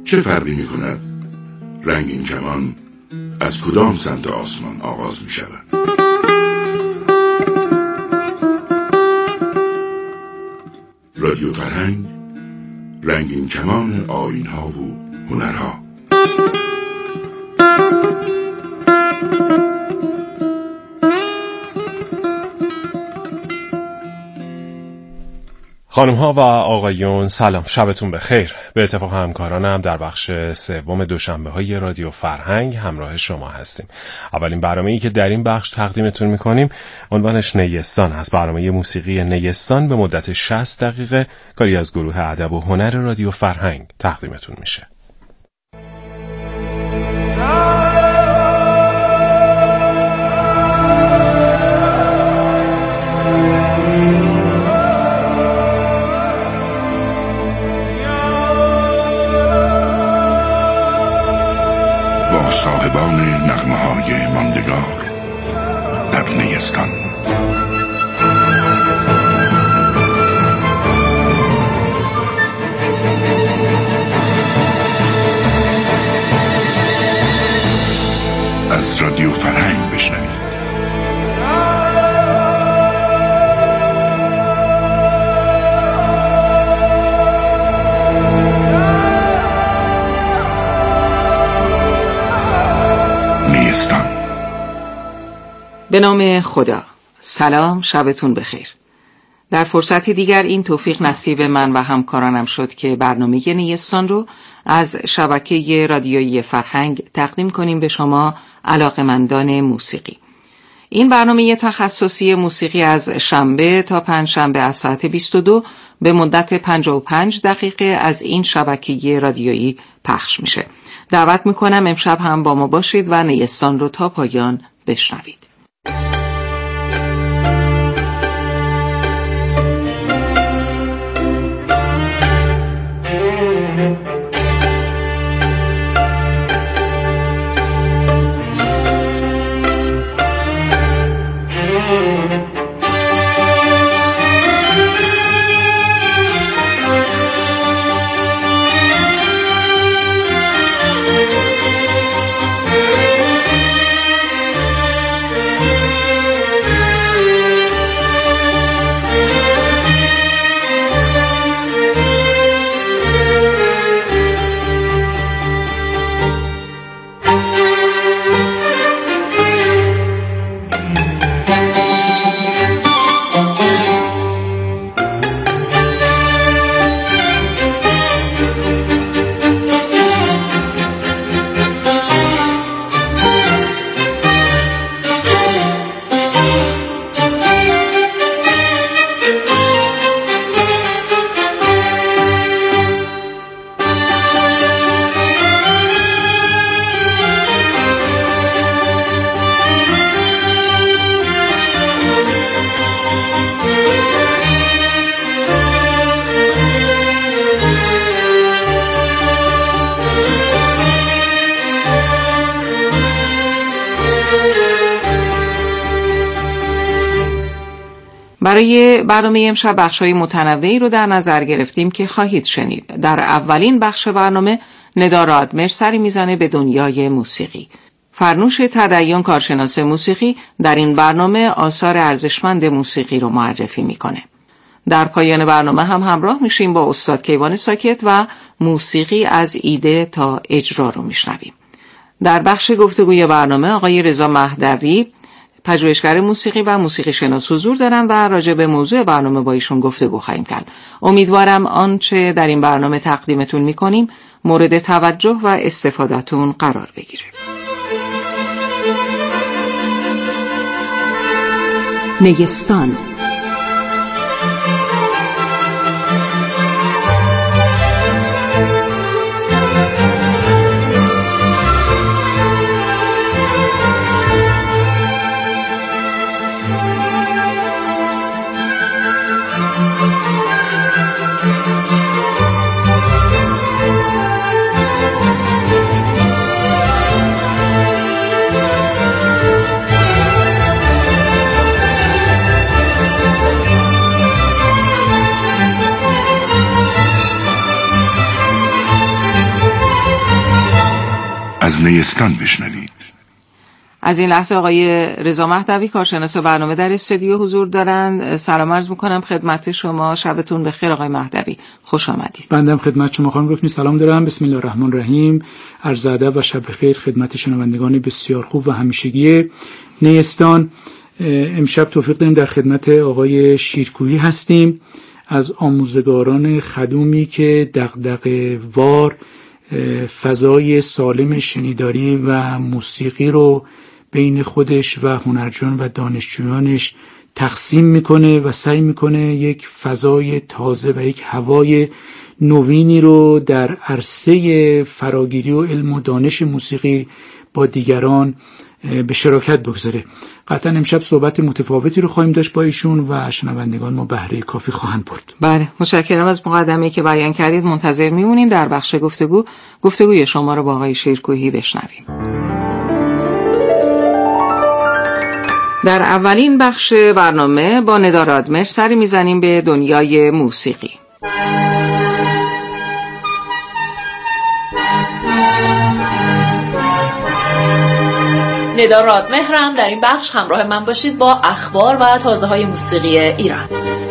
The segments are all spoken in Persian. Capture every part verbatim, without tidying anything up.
چه فرقی می کند رنگین کمان از کدام سمت آسمان آغاز می شود؟ رادیو فرهنگ، رنگین کمان آیین‌ها و هنرها. خانم ها و آقایون سلام، شبتون بخیر. به اتفاق همکارانم در بخش سوم دوشنبه های رادیو فرهنگ همراه شما هستیم. اولین برنامه‌ای که در این بخش تقدیمتون می‌کنیم عنوانش نیستان هست. برنامه موسیقی نیستان به مدت شصت دقیقه کاری از گروه ادب و هنر رادیو فرهنگ تقدیمتون میشه. صاحبان نغمه‌های ماندگار در نیستان. از رادیو فرهنگ بشنوید. به نام خدا. سلام، شبتون بخیر. در فرصتی دیگر این توفیق نصیب من و همکارانم شد که برنامه نیستان رو از شبکه رادیویی فرهنگ تقدیم کنیم به شما علاقه‌مندان موسیقی. این برنامه تخصصی موسیقی از شنبه تا پنجشنبه از ساعت بیست و دو به مدت پنجاه و پنج دقیقه از این شبکه رادیویی پخش میشه. دعوت میکنم امشب هم با ما باشید و نیستان رو تا پایان بشنوید. برای برنامه امشب بخش‌های متنوعی رو در نظر گرفتیم که خواهید شنید. در اولین بخش برنامه ندا رادمر سری میزنه به دنیای موسیقی. فرنوش تدین، کارشناس موسیقی، در این برنامه آثار ارزشمند موسیقی رو معرفی میکنه. در پایان برنامه هم همراه میشیم با استاد کیوان ساکت و موسیقی از ایده تا اجرا رو میشنویم. در بخش گفتگوی برنامه آقای رضا مهدوی، پژوهشگر موسیقی و موسیقی شناس حضور دارن و راجع به موضوع برنامه با ایشون گفتگو خواهیم کرد. امیدوارم آنچه در این برنامه تقدیمتون میکنیم مورد توجه و استفادهتون قرار بگیره. نیستان. از نیستان بشنوید. از این لحظه آقای رضا مهدوی کارشناس برنامه در استودیو حضور دارند. سلام عرض میکنم خدمت شما. شبتون بخیر آقای مهدوی، خوش آمدید. بنده خدمت شما خانم گفتنی سلام دارم. بسم الله الرحمن الرحیم. عرض ادب و شب بخیر خدمت شنوندگان بسیار خوب و همیشگی نیستان. امشب توفیق داریم در خدمت آقای شیرکویی هستیم، از آموزگاران خدومی که دغدغه وار فضای سالم شنیداری و موسیقی رو بین خودش و هنرجویان و دانشجویانش تقسیم میکنه و سعی میکنه یک فضای تازه و یک هوای نوینی رو در عرصه فراگیری و علم و دانش موسیقی با دیگران به شراکت بگذاره. قطعا امشب صحبت متفاوتی رو خواهیم داشت با ایشون و شنوندگان ما بهره کافی خواهند برد. بله، متشکرم از مقدمه‌ای که بیان کردید. منتظر میمونیم در بخش گفتگو گفتگوی شما رو با آقای شیرکویی بشنویم. در اولین بخش برنامه با ندا رادمر سری میزنیم به دنیای موسیقی. ندا رادمهرم. در این بخش همراه من باشید با اخبار و تازه های موسیقی ایران.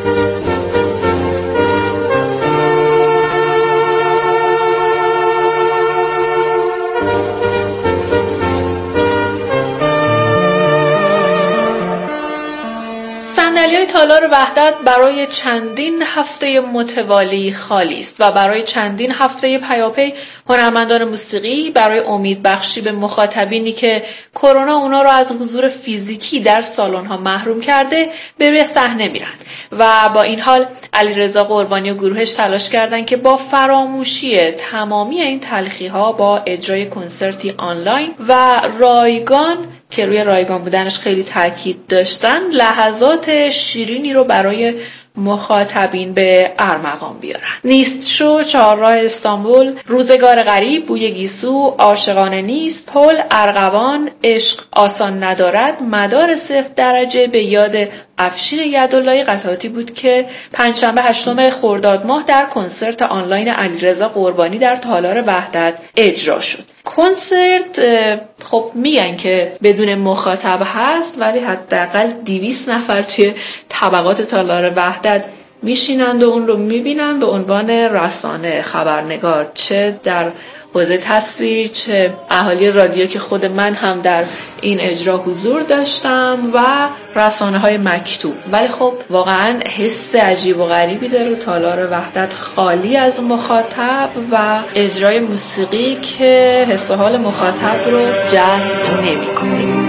صندلی‌های تالار وحدت برای چندین هفته متوالی خالی است و برای چندین هفته پیاپی هنرمندان موسیقی برای امید بخشی به مخاطبینی که کرونا اونا رو از حضور فیزیکی در سالن‌ها محروم کرده به روی صحنه میرن و با این حال علیرضا قربانی و گروهش تلاش کردن که با فراموشی تمامی این تلخی‌ها با اجرای کنسرتی آنلاین و رایگان که روی رایگان بودنش خیلی تاکید داشتن لحظات شیرینی رو برای مخاطبین به ارمغان بیارن. نیست شو، چهارراه استانبول، روزگار غریب، بوی گیسو، عاشقانه نیست، پل، ارغوان، عشق آسان ندارد، مدار صفر درجه به یاد افشین یداللهی قطعاتی بود که پنجشنبه هشتم خرداد ماه در کنسرت آنلاین علیرضا قربانی در تالار وحدت اجرا شد. کنسرت خب میگن که بدون مخاطب هست، ولی حداقل دویست نفر توی طبقات تالار وحدت میشینند و اون رو میبینن به عنوان رسانه، خبرنگار، چه در حوزه تصویری چه اهالی رادیو که خود من هم در این اجرا حضور داشتم و رسانه های مکتوب. ولی خب واقعا حس عجیب و غریبی داره تالار وحدت خالی از مخاطب و اجرای موسیقی که حس و حال مخاطب رو جذب نمی‌کنه.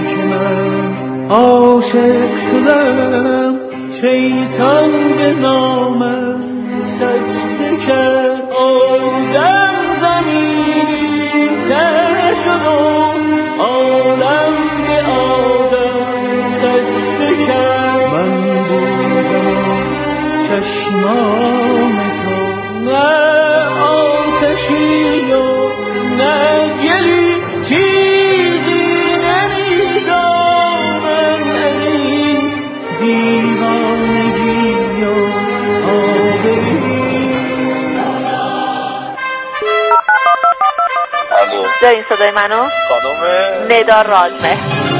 عاشق شدم شیطان به نامم سجده کرد، آدم زمینی تر شد و عالم به آدم سجده کرد. من بودم چشمان تو، نه آتشی و نه گلی، چیزی نمیدانم از این دیوانگی و دارین صدای منو؟ خانم ندا رادمهر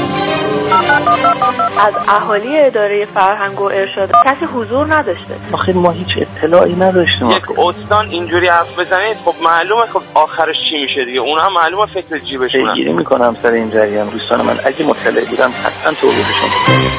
از اهالی اداره فرهنگ و ارشاد کسی حضور نداشته. آخه ما هیچ اطلاعی نداشتیم. یک استان اینجوری حرف بزنید خب معلومه خب آخرش چی میشه دیگه. اونها معلومه فکر جیبشونه. پیگیری میکنم سر این جریان. دوستان من اگه مطلع بودم حتما توضیحشون میدم.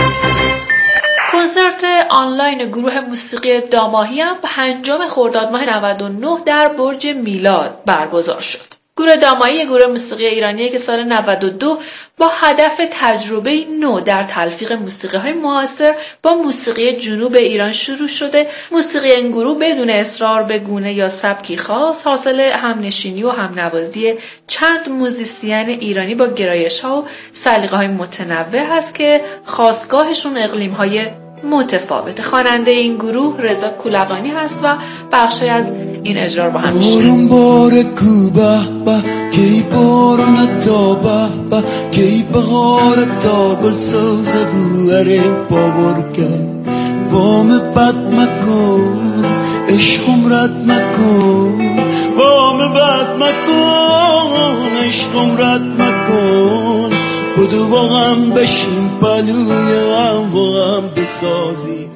کنسرت آنلاین گروه موسیقی داماهی هم پنجم خرداد ماه نود و نه در برج میلاد برگزار شد. گروه داماهی گروه موسیقی ایرانیه که سال نود و دو با هدف تجربه نو در تلفیق موسیقی های معاصر با موسیقی جنوب ایران شروع شده. موسیقی این گروه بدون اصرار به گونه یا سبکی خاص حاصل همنشینی و همنوازی چند موزیسین ایرانی با گرایش ها و سلیقه های متنوع هست که خاستگاهشون اقلیم های متفاوت. خواننده این گروه رضا کولقانی هست و بخشی از این اجرا رو با هم میشنویم. بار کوبه با کی بارون تا با کی بهار تا گل سوز بواره باور کرد وام بد مکن عشقم رد مکن وام بد مکن عشق عمرت مکن بدو با هم بشین پلوی هم و هم بسازیم.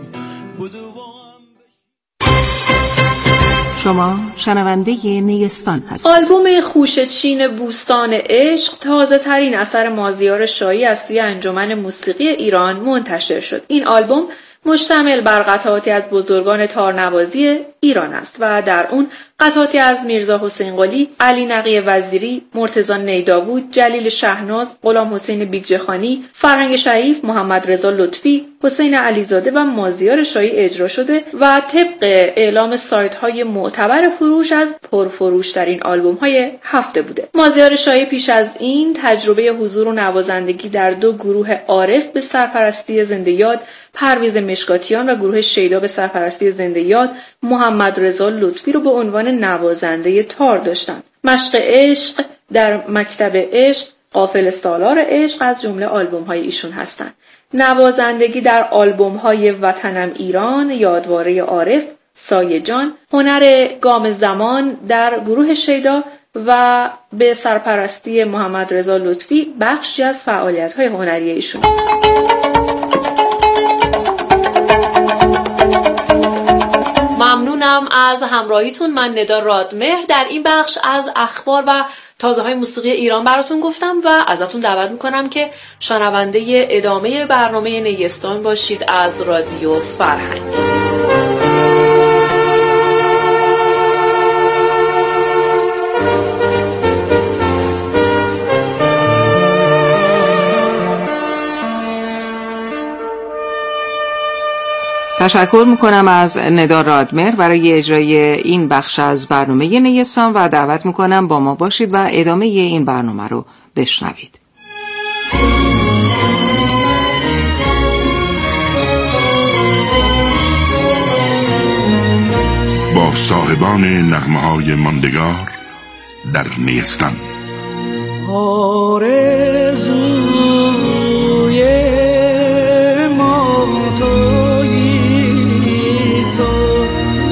شما شنونده نیستان هستید. آلبوم خوشچین بوستان عشق تازه ترین اثر مازیار شاهی از سوی انجمن موسیقی ایران منتشر شد. این آلبوم مشتمل بر قطعاتی از بزرگان تارنوازی ایران است و در اون قطعاتی از میرزا حسین قلی، علی نقی وزیری، مرتضی نیداود، جلیل شهناز، غلام حسین بیگجخانی، فرهنگ شریف، محمد رضا لطفی، حسین علیزاده و مازیار شاهی اجرا شده و طبق اعلام سایت‌های معتبر فروش از پرفروش‌ترین آلبوم‌های هفته بوده. مازیار شاهی پیش از این تجربه حضور و نوازندگی در دو گروه عارف به سرپرستی زنده یاد، پرویز مشکاتیان و گروه شیدا به سرپرستی زنده یاد، محمد رضا لطفی رو به عنوان نوازنده تار داشتند. مشق عشق، در مکتب عشق، قافل سالار عشق از جمله آلبوم‌های ایشون هستند. نوازندگی در آلبوم‌های وطنم ایران، یادواره عارف، سایه جان، هنر گام زمان در گروه شیدا و به سرپرستی محمد رضا لطفی بخشی از فعالیت‌های هنری ایشون. ممنونم از همراهیتون. من ندا رادمهر در این بخش از اخبار و تازه های موسیقی ایران براتون گفتم و ازتون دعوت میکنم که شنونده ادامه برنامه نیستان باشید از رادیو فرهنگ. تشکر میکنم از ندا رادمهر برای اجرای این بخش از برنامه نیستان و دعوت میکنم با ما باشید و ادامه این برنامه رو بشنوید. با صاحبان نغمه‌های ماندگار در نیستان. آرزوی ما تویی تو،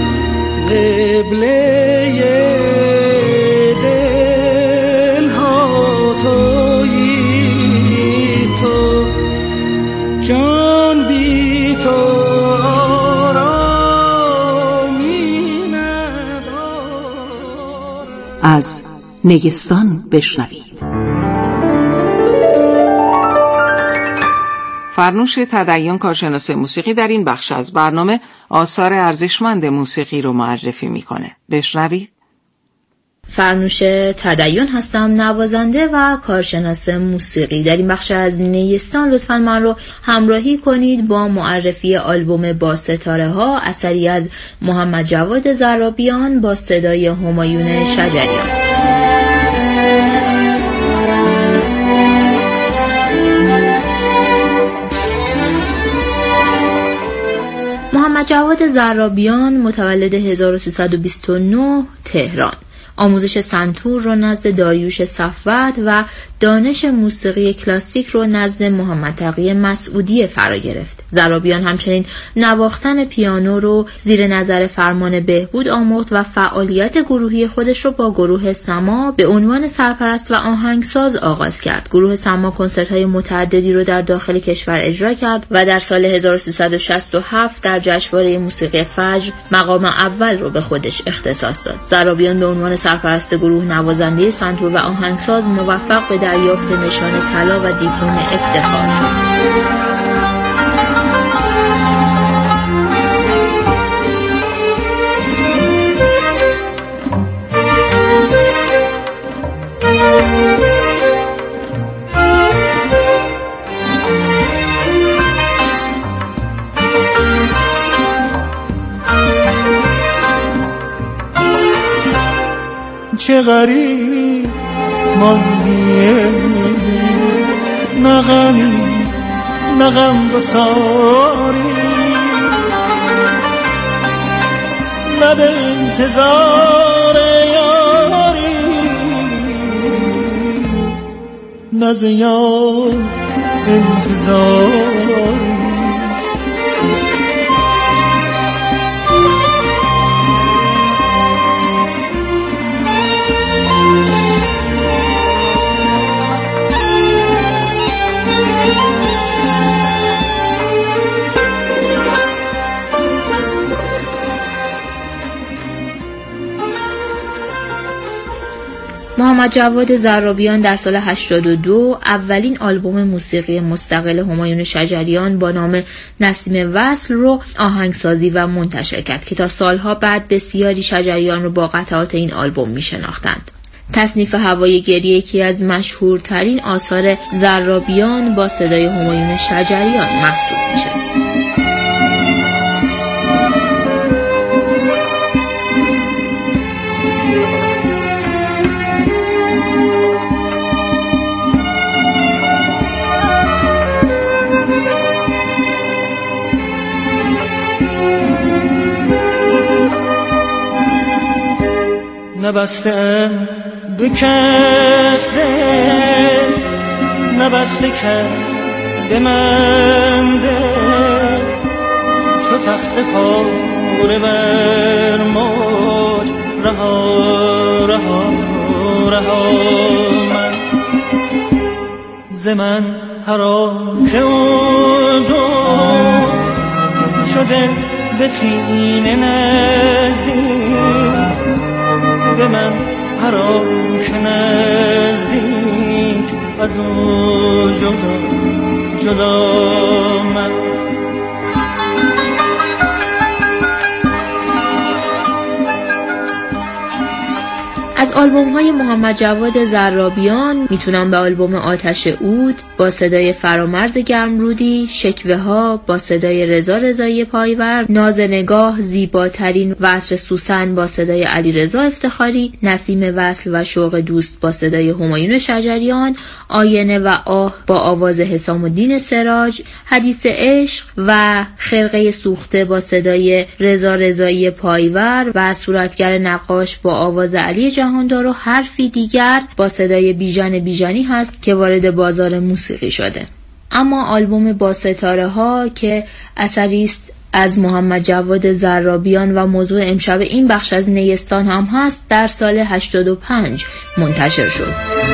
قبله دل ها تویی تو، جان بی تو آرامی ندارم. از نیستان بشنوید. فرنوش تدین کارشناس موسیقی در این بخش از برنامه آثار ارزشمند موسیقی رو معرفی میکنه. بشنوید. فرنوش تدین هستم، نوازنده و کارشناس موسیقی. در این بخش از نیستان لطفاً من رو همراهی کنید با معرفی آلبوم با ستاره ها، اثری از محمد جواد زرابیان با صدای همایون شجریان. محمد جواد زرابیان متولد هزار و سیصد و بیست و نه تهران. آموزش سنتور رو نزد داریوش صفوت و دانش موسیقی کلاسیک رو نزد محمد تقی مسعودی فرا گرفت. زرابیان همچنین نواختن پیانو رو زیر نظر فرمان بهبود آموخت و فعالیت گروهی خودش رو با گروه سما به عنوان سرپرست و آهنگساز آغاز کرد. گروه سما کنسرت‌های متعددی رو در داخل کشور اجرا کرد و در سال هزار و سیصد و شصت و هفت در جشنواره موسیقی فجر مقام اول رو به خودش اختصاص داد. زرابیان به عنوان سرپرست گروه نوازنده سنتور و آهنگساز موفق به دریافت نشان طلا و دیپلم افتخار شد. چه غریب ماندیه نه غمی نه غم گساری، نه به انتظار یاری، نه ز یار انتظاری. محمد جواد ضرابیان در سال هشتاد و دو اولین آلبوم موسیقی مستقل همایون شجریان با نام نسیم وصل رو آهنگسازی و منتشر کرد که تا سالها بعد بسیاری شجریان رو با قطعات این آلبوم می شناختند. تصنیف هوای گریه یکی از مشهورترین آثار ضرابیان با صدای همایون شجریان محسوب میشه. نبسته به کس دل، نبسته کس به من دل، چو تخت پاره بر موج رها رها رها من ز من حرام که اون دو شده به سینه نزدیک، به من حرام که نزدیک از او جدا جدا من. از آلبوم های محمد جواد ضرابیان میتونم به آلبوم آتش عود با صدای فرامرز گرمرودی، شکوه ها با صدای رضا رضایی پایور، ناز نگاه، زیباترین و عطر سوسن با صدای علی رضا افتخاری، نسیم وصل و شوق دوست با صدای همایون شجریان، آینه و آه با آواز حسام الدین سراج، حدیث عشق و خرقه سوخته با صدای رضا رضایی پایور و صورتگر نقاش با آواز علی جهاندار و حرفی دیگر با صدای بیژن بیژنی هست که وارد بازار موسیقی شده. اما آلبوم با ستاره ها که اثری است از محمد جواد ضرابیان و موضوع امشب این بخش از نیستان هم هست، در سال هشتاد و پنج منتشر شد.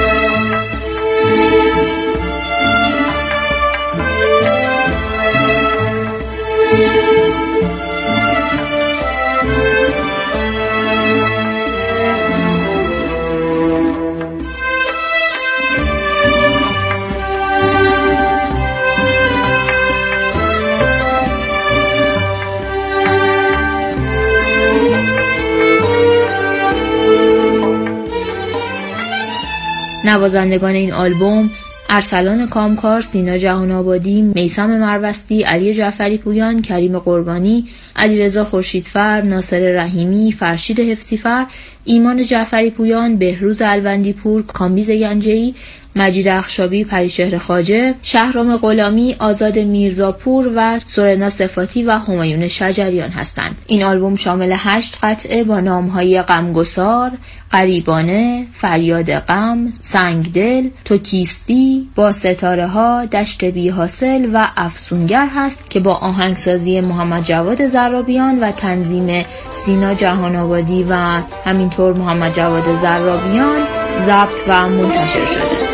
نوازندگان این آلبوم ارسلان کامکار، سینا جهان آبادی، میثم مروستی، علی جعفری پویان، کریم قربانی، علیرضا خورشیدفر، ناصر رحیمی، فرشید حفصیفر، ایمان جعفری پویان، بهروز الوندی پور، کامبیز گنجه‌ای، مجید اخشابی، پریشهر خواجه، شهرام غلامی، آزاد میرزاپور و سورنا صفاتی و همایون شجریان هستند. این آلبوم شامل هشت قطعه با نام‌های غمگسار، غریبانه، فریاد غم، سنگدل، تو کیستی، با ستاره ها، دشت بی حاصل و افسونگر هست که با آهنگسازی محمد جواد ضرابیان و تنظیم سینا جهان آبادی و همینطور محمد جواد ضرابیان ضبط و منتشر شده.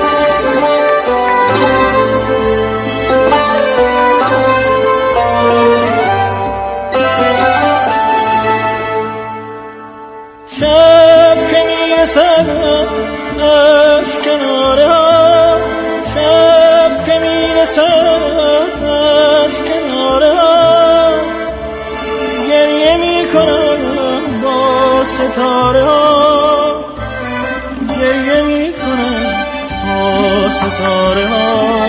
شب که میرسد از کناره ها، شب که میرسد از کناره ها، گریه میکنم با ستاره ها، گریه میکنم با ستاره ها.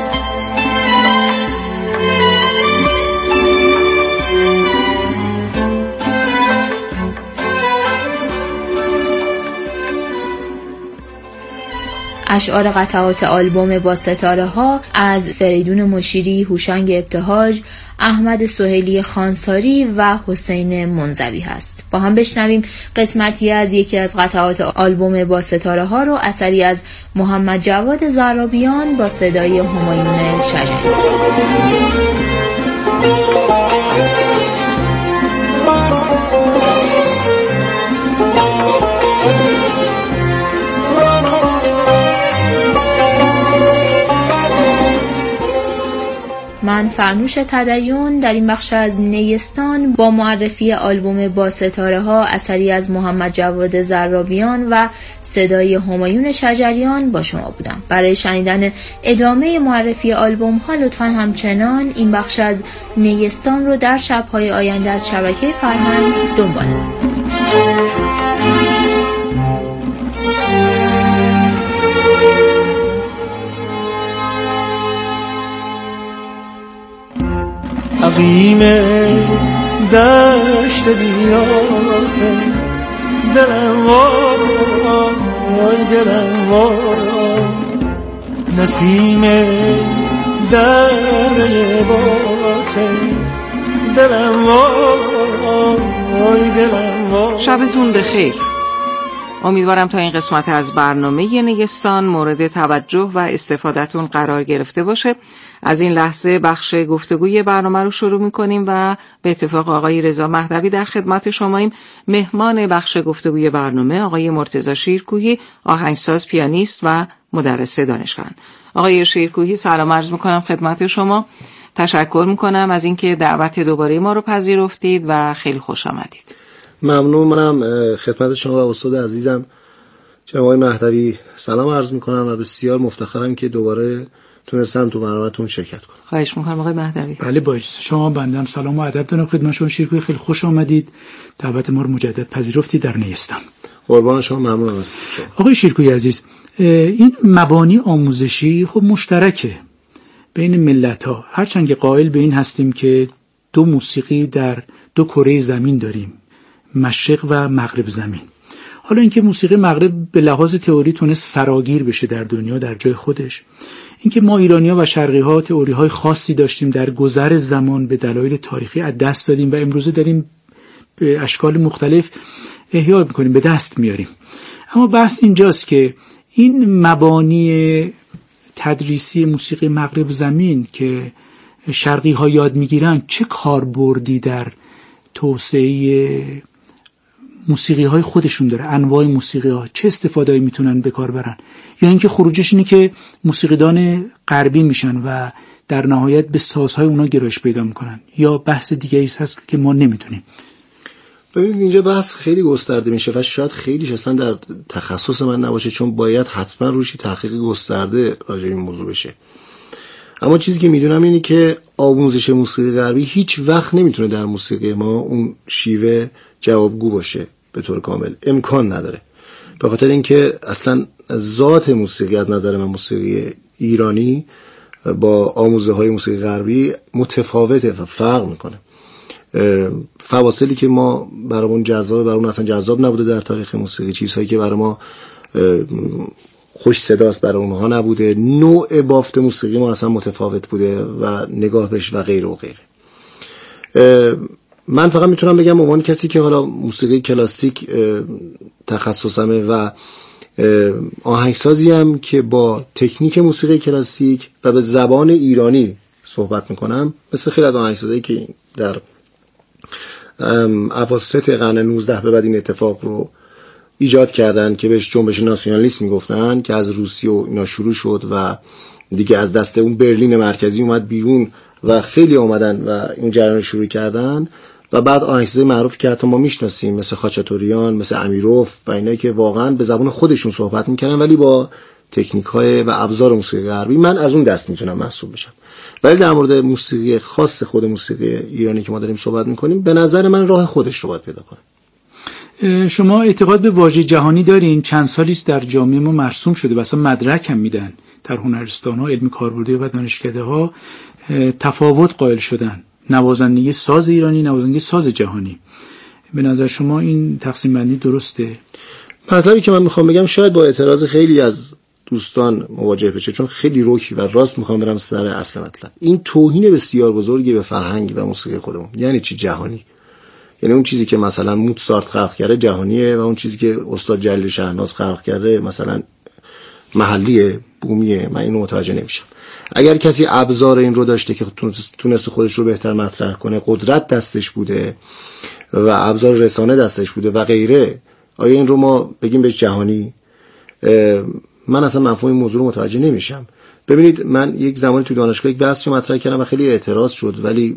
اشعار قطعات آلبوم با ستاره ها از فریدون مشیری، هوشنگ ابتهاج، احمد سهیلی خانساری و حسین منزوی هست. با هم بشنویم قسمتی از یکی از قطعات آلبوم با ستاره ها رو، اثری از محمد جواد ضرابیان با صدای همایون شجریان. من فرنوش تدین در این بخش از نیستان با معرفی آلبوم با ستاره ها اثری از محمد جواد زرابیان و صدای همایون شجریان با شما بودم. برای شنیدن ادامه معرفی آلبوم ها لطفاً همچنان این بخش از نیستان رو در شب‌های آینده از شبکه فرهنگ دنبال کنید. عقیم دشت بیاسه دلم وای دلم وای نسیم در باته دلم وای دلم وای. شبتون بخیر. امیدوارم تا این قسمت از برنامه نیستان مورد توجه و استفادهتون قرار گرفته باشه. از این لحظه بخش گفتگوی برنامه رو شروع می‌کنیم و به اتفاق آقای رضا مهدوی در خدمت شماییم. مهمان بخش گفتگوی برنامه آقای مرتضی شیرکوهی، آهنگساز، پیانیست و مدرس دانشگاهند. آقای شیرکوهی سلام عرض می‌کنم خدمت شما. تشکر می‌کنم از اینکه دعوت دوباره ما رو پذیرفتید و خیلی خوش آمدید. ممنون. منم خدمت شما و استاد عزیزم جناب آقای مهدوی سلام عرض میکنم و بسیار مفتخرم که دوباره تونستم تو برنامه‌تون شرکت کنم. خواهش میکنم آقای مهدوی. بله با اجازه شما بنده هم سلام و ادب دارم خدمت شما شیرکوهی. خیلی خوش آمدید. دعوت ما رو مجدد پذیرفتید در نیستان. قربان شما، ممنون هستم. آقای شیرکوهی عزیز، این مبانی آموزشی خب مشترکه بین ملت‌ها، هرچند که قائل به این هستیم که دو موسیقی در دو کره زمین داریم، مشرق و مغرب زمین. حالا اینکه موسیقی مغرب به لحاظ تئوری تونست فراگیر بشه در دنیا در جای خودش، اینکه ما ایرانی‌ها و شرقی‌ها تئوری‌های خاصی داشتیم در گذر زمان به دلایل تاریخی از دست دادیم و امروزه داریم به اشکال مختلف احیا می‌کنیم، به دست میاریم. اما بحث اینجاست که این مبانی تدریسی موسیقی مغرب زمین که شرقی‌ها یاد می‌گیرن چه کاربردی در توسعه موسیقی های خودشون داره، انواع موسیقی ها چه استفاده‌ای میتونن به کار برن، یا اینکه خروجش اینه که موسیقیدان غربی میشن و در نهایت به سازهای اونا گرایش پیدا میکنن، یا بحث دیگه ایست هست که ما نمیدونیم. ببینید اینجا بحث خیلی گسترده میشه و شاید خیلیش اصلا در تخصص من نباشه، چون باید حتما روشی تحقیق گسترده راجع به این موضوع بشه. اما چیزی که میدونم اینه که آموزش موسیقی غربی هیچ وقت نمیتونه در موسیقی ما اون شیوه جوابگو باشه به طور کامل، امکان نداره. به خاطر اینکه اصلا ذات موسیقی از نظر من موسیقی ایرانی با آموزه های موسیقی غربی متفاوته و فرق میکنه. فواصلی که ما برامون جذاب برامون اصلا جذاب نبوده در تاریخ موسیقی، چیزهایی که برای ما خوش صداست برای اونها نبوده، نوع بافت موسیقی ما اصلا متفاوت بوده و نگاه بهش و غیره و غیره. من فقط میتونم بگم عنوان کسی که حالا موسیقی کلاسیک تخصصمه و آهنگسازی هم که با تکنیک موسیقی کلاسیک و به زبان ایرانی صحبت میکنم، مثل خیلی از آهنگسازایی که در اواسط قرن نوزده به بعد این اتفاق رو ایجاد کردن که بهش جنبش ناسیونالیسم میگفتن، که از روسیه و اینا شروع شد و دیگه از دست اون برلین مرکزی اومد بیرون و خیلی اومدن و این جریان شروع کردن. و بعد آهنگسازای معروف که حتی ما میشناسیم مثل خاچاتوریان، مثل امیروف و اینایی که واقعا به زبان خودشون صحبت میکنن ولی با تکنیک‌های و ابزار موسیقی غربی، من از اون دست میتونم محسوب بشم. ولی در مورد موسیقی خاص خود موسیقی ایرانی که ما داریم صحبت میکنیم، به نظر من راه خودش رو باید پیدا کنه. شما اعتقاد به واژه جهانی دارین؟ چند سالی است در جامعه ما مرسوم شده و اصلا مدرک هم میدن در هنرستان‌ها، علمی کاربردی و دانشکده‌ها تفاوت قائل شدن، نوازندگی ساز ایرانی، نوازندگی ساز جهانی. به نظر شما این تقسیم بندی درسته؟ مطلبی که من میخوام بگم شاید با اعتراض خیلی از دوستان مواجه بشه، چون خیلی روکی و راست میخوام برم سر اصل مطلب. این توهین بسیار بزرگی به فرهنگ و موسیقی خودمون. یعنی چی جهانی؟ یعنی اون چیزی که مثلا موتسارت خلق کرده جهانیه و اون چیزی که استاد جلیل شهناز خلق کرده مثلا محلیه، بومیه. من اینو متوجه نمیشم. اگر کسی ابزار این رو داشته که تونست خودش رو بهتر مطرح کنه، قدرت دستش بوده و ابزار رسانه دستش بوده و غیره، آیا این رو ما بگیم بهش جهانی؟ من اصلا مفهوم این موضوع رو متوجه نمیشم. ببینید من یک زمانی تو دانشگاه یک بحث رو مطرح کردم و خیلی اعتراض شد، ولی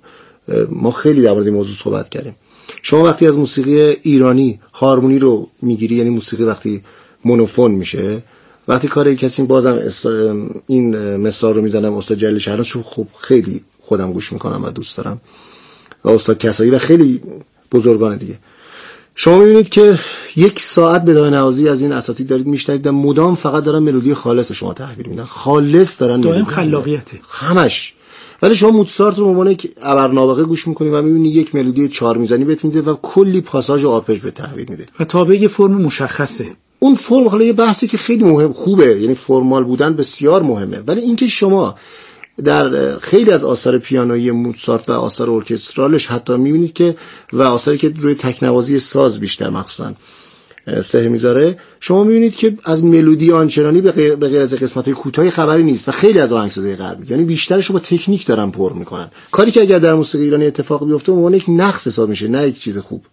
ما خیلی در مورد این موضوع صحبت کردیم. شما وقتی از موسیقی ایرانی هارمونی رو میگیری، یعنی موسیقی وقتی مونوفون میشه، وقتی کار کسی بازم این مثال رو میزنم استاد جلیل شهرناز، چون خب خیلی خودم گوش میکنم و دوست دارم، و استاد کسایی و خیلی بزرگان دیگه، شما میبینید که یک ساعت بدون نوازی از این اساتید دارید میشنوید و مدام فقط دارن ملودی خالص شما تحویل میدن، خالص دارن دائم خلاقیته همش. ولی شما موتسارت رو به عنوان یک ابرنابغه گوش میکنید و میبینید یک ملودی چهار میزنی بهت میده و کلی پاساژ و آرپژ به تحویل میده و تابع یه فرم مشخصه. اون فرم حالا یه بحثی که خیلی مهم خوبه، یعنی فرمال بودن بسیار مهمه، ولی اینکه شما در خیلی از آثار پیانویی موتسارت و آثار ارکسترالش حتی میبینید که و آثاری که روی تکنوازی ساز بیشتر مخصوصا سه میذاره، شما میبینید که از ملودی آنچنانی به غیر, به غیر از قسمت‌های کوتاه خبری نیست و خیلی از آهنگسازی غربی یعنی بیشترش رو با تکنیک دارن پر میکنن، کاری که اگر در موسیقی ایرانی اتفاق بیفته اون یک نقص حساب میشه نه یک چیز خوب.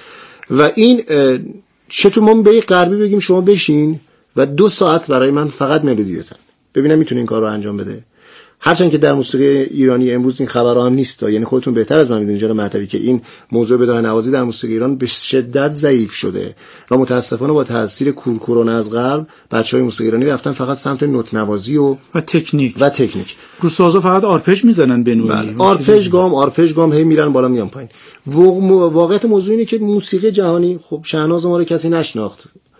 و این چطور ما به یک غربی بگیم شما بشین و دو ساعت برای من فقط ملودی بزن ببینم میتونه این کار رو انجام بده؟ هرچند که در موسیقی ایرانی امروز این خبرها هم نیست، یعنی خودتون بهتر از من میدونید جناب مهدوی که این موضوع بداهه نوازی در موسیقی ایران به شدت ضعیف شده و متاسفانه با تاثیر کورکورانه از غرب بچهای موسیقی ایرانی رفتن فقط سمت نوت نوازی و و تکنیک و تکنیک رو سازا فقط آرپژ میزنن به نوعی، آرپژ گام آرپژ گام هی میرن بالا میان پایین. واقعیت موضوع اینه که موسیقی جهانی خب شهناز ما رو کسی نشناخت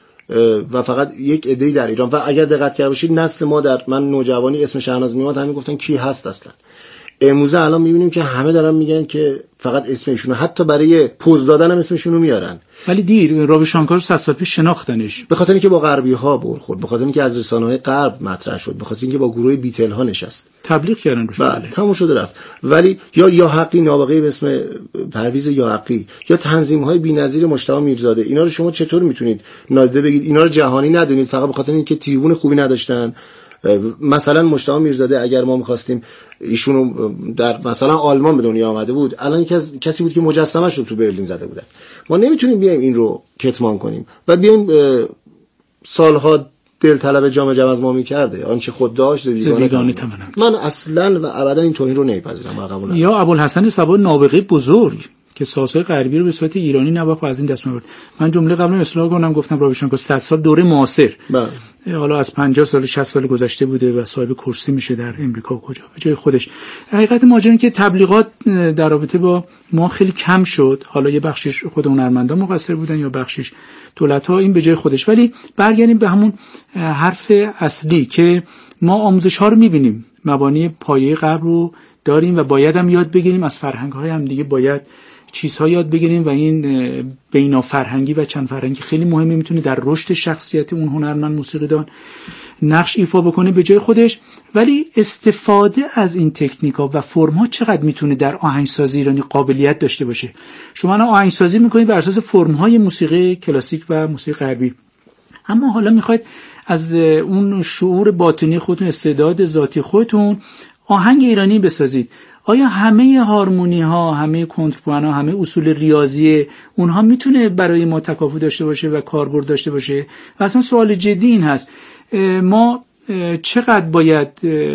و فقط یک عده‌ای در ایران، و اگر دقت کرده باشید نسل ما در من نوجوانی اسم شهناز میاد همین گفتن کی هست اصلا. امروزه الان میبینیم که همه دارن میگن که فقط اسم ایشونو، حتی برای پوز دادن هم اسمشونو میارن. ولی دیر رابی شانکار صد سال پیش شناختنش به خاطر اینکه با غربی ها برخورد، به خاطر اینکه از رسانه‌های غرب مطرح شد، به خاطر اینکه با گروه بیتل ها نشست تبلیغ کردن روش. بله تموم شده رفت. ولی یا یا حقی نابغه به اسم پرویز یا حقی یا تنظیم‌های بی‌نظیر مجتبی میرزاده، اینا رو شما چطور میتونید نادیده بگیرید؟ اینا رو جهانی ندونید فقط به خاطر اینکه تریبون خوبی نداشتن. مثلا مجتبی میرزاده اگر ما می‌خواستیم ایشونو در مثلا آلمان به دنیا آمده بود، الان یکی از کسی بود که مجسمه‌اش رو تو برلین زده بودن. ما نمیتونیم بیایم این رو کتمان کنیم و بیایم سالها دلطلب جام جم از ما می‌کرده آنچه خود داشت بیگانه تمام. من اصلا و ابدا این توهین رو نمی‌پذیرم و قبول ندارم. یا ابوالحسن صبا نابغه بزرگ که سازهای غربی رو به صورت ایرانی نواخت از این دست می‌آورد. من جمله قبلا اصلاح کنم گفتم رابیشان که صد سال دوره معاصر، بله حالا از پنجاه سال شصت سال گذشته بوده و صاحب کرسی میشه در امریکا کجا به جای خودش. حقیقت ماجرا اینه که تبلیغات در رابطه با ما خیلی کم شد، حالا یه بخشش خود هنرمندا مقصر بودن یا بخشش دولت‌ها، این به جای خودش. ولی برگردیم به همون حرف اصلی که ما آموزش‌ها رو می‌بینیم، مبانی پایه غرب رو داریم و باید هم یاد بگیریم، از فرهنگ‌های هم دیگه باید چیزها یاد بگیریم و این بینا فرهنگی و چند فرهنگی خیلی مهمه، میتونه در رشد شخصیت اون هنرمند موسیقیدان نقش ایفا بکنه به جای خودش. ولی استفاده از این تکنیک‌ها و فرم‌ها چقدر میتونه در آهنگسازی ایرانی قابلیت داشته باشه؟ شما الان آهنگسازی میکنید بر اساس فرم‌های موسیقی کلاسیک و موسیقی غربی، اما حالا میخواید از اون شعور باطنی خودتون، استعداد ذاتی خودتون آهنگ ایرانی بسازید. آیا همه هارمونی ها، همه کنترپوان ها، همه اصول ریاضی اونها میتونه برای ما تکافو داشته باشه و کاربرد داشته باشه؟ و اصلا سوال جدی این هست ما چقدر باید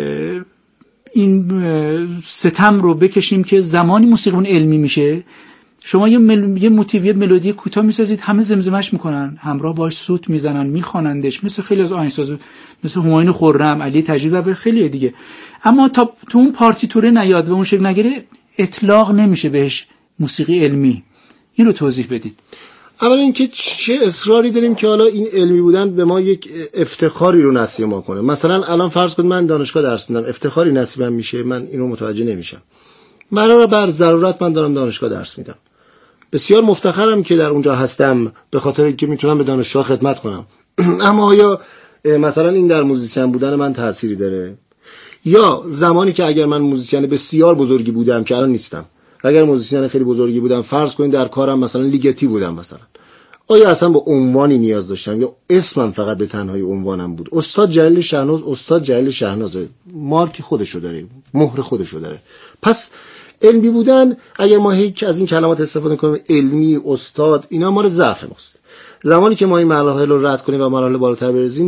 این ستم رو بکشیم که زمانی موسیقیمون علمی میشه؟ شما یه مل... یه موتیو یه ملودی کوتاه میسازید، همه زمزمش میکنن، همراه باهاش سوت میزنن، میخوانندش، مثل خیلی از آهنگسازا، مثل همایون خرم، علی تجریب و خیلی دیگه. اما تا تو اون پارتیتوره نیاد و اون شکل نگیره اطلاق نمیشه بهش موسیقی علمی. این رو توضیح بدید. اولا اینکه چه اصراری داریم که حالا این علمی بودن به ما یک افتخاری رو نصیب ما کنه؟ مثلا الان فرض کنید من دانشگاه درس میدم، افتخاری نصیبم میشه؟ من اینو متوجه نمیشم. برای بر ضرورت من دارم دانشگاه درس میدم، بسیار مفتخرم که در اونجا هستم به خاطر اینکه میتونم به دانشجوها خدمت کنم. اما آیا مثلا این در موزیسین بودن من تأثیری داره؟ یا زمانی که اگر من موزیسین بسیار بزرگی بودم که الان نیستم، اگر موزیسین خیلی بزرگی بودم، فرض کنید در کارم مثلا لیگتی بودم مثلا، آیا اصلا با عنوانی نیاز داشتم یا اسمم فقط به تنهایی عنوانم بود؟ استاد جلیل شهناز استاد جلیل شهناز مارک خودشو داره، مهر خودشو داره. پس علمی بودن، اگر ما هیچ از این کلمات استفاده کنیم، علمی، استاد، اینا ما رو ضعف ماست. زمانی که ما این مراحل رو رد کنیم و مراحل بالاتر برسیم